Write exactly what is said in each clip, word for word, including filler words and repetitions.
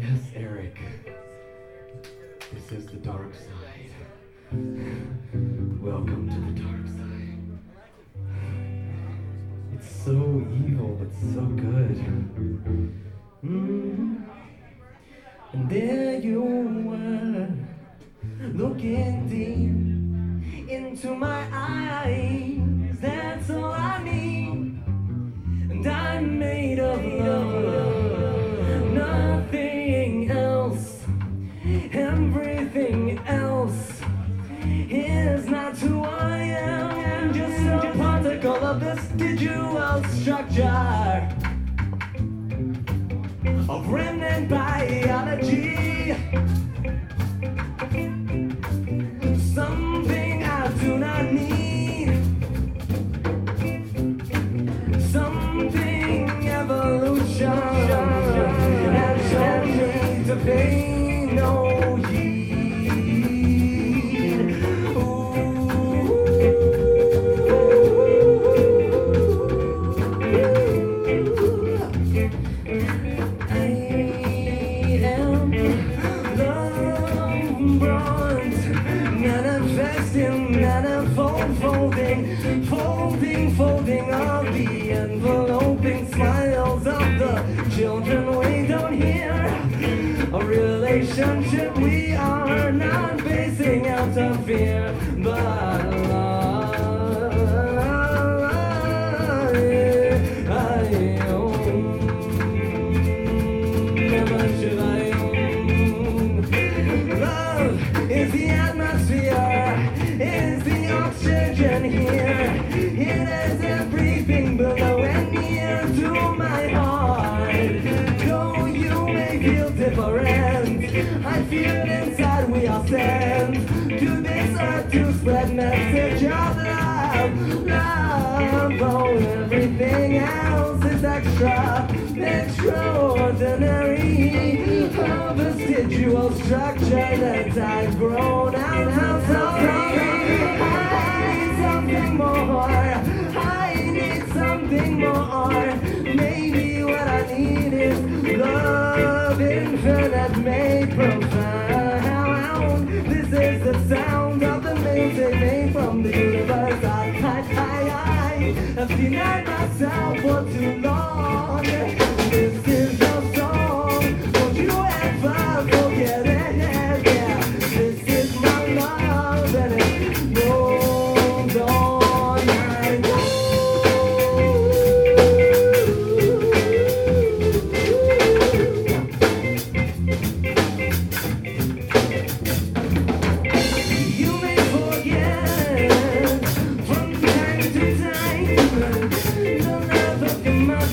Yes, Eric. This is the dark side. Welcome to the dark side. It's so evil, but so good. Mm. And there you were, looking deep into my eyes. That's all I need. And I'm made of love, nothing else. Everything else is not who I am. Just a particle of this visual structure of remnant biology. Something I do not need. Something evolution has shown me to pay no heed. Ooh. I am love bronze, manifesting, manifold, folding, folding, folding of the enveloping smiles of the children we don't hear. A relationship we are not basing out of fear, but love. I own, never should I own. Love is the atmosphere, is the oxygen here. It is everything below and near to my heart. Though you may feel different, I feel inside we are sent to this earth to spread message of love, love. Oh, everything else is extra, extraordinary. A vestigial structure that I've grown out of. Sorry, I need something more. I need something more. Maybe what I need is love, infinite, made profound. This is the sound of the music made from the universe. I, I, I, I have denied myself for too long. This is your song. Don't you ever forget it? Yeah, this is my love, and it goes on and on. You may forget from time to time the love of your mother.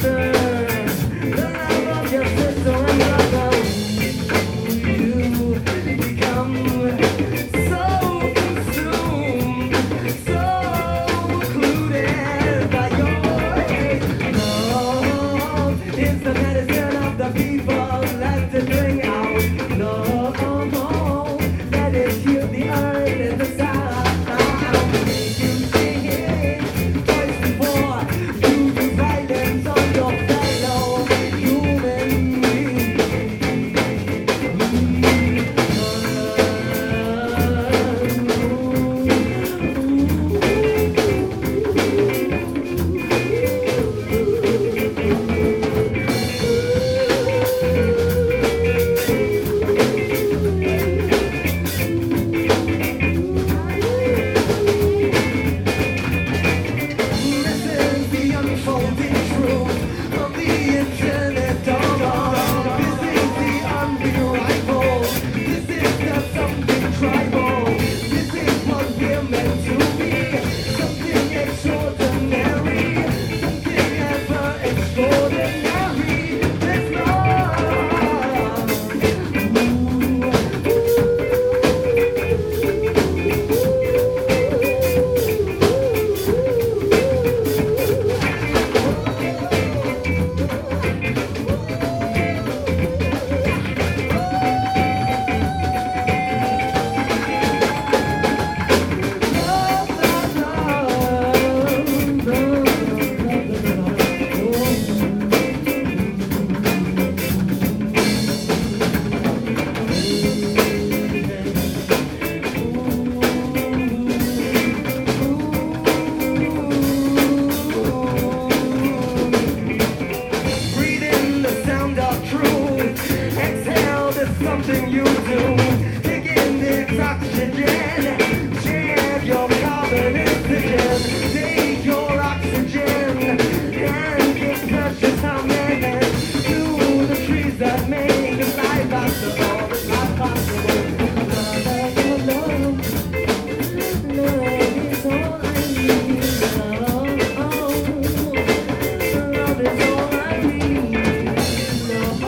something you do. Take in this oxygen. Share your carbon oxygen. Take your oxygen and give precious amen to the trees that make life possible. Life possible. Love, love, love is all I need. Love, oh, love is all I need. Love,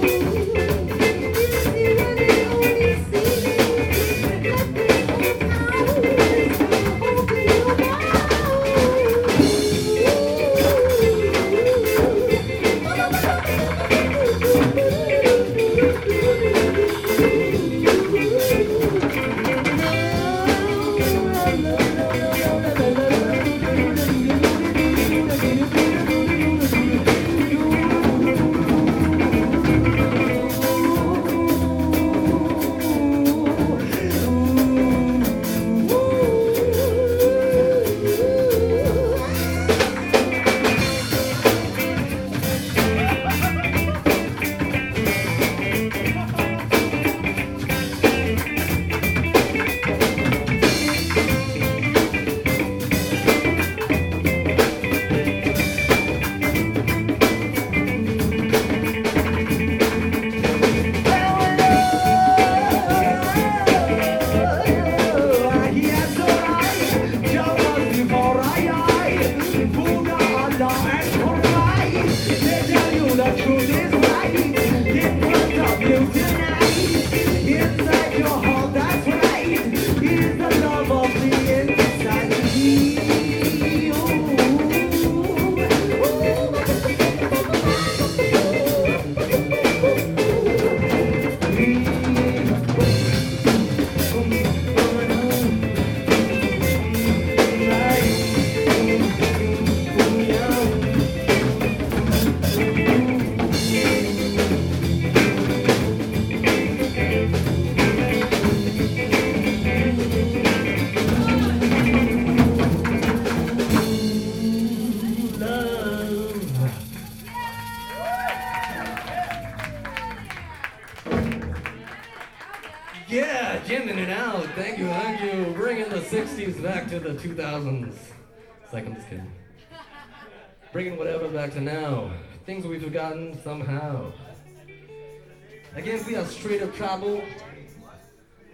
Yeah, jamming it out. Thank you, thank you. Bringing the sixties back to the two thousands. It's like, I'm just kidding. Bringing whatever back to now. Things we've forgotten somehow. Again, we are Straight Up Trouble.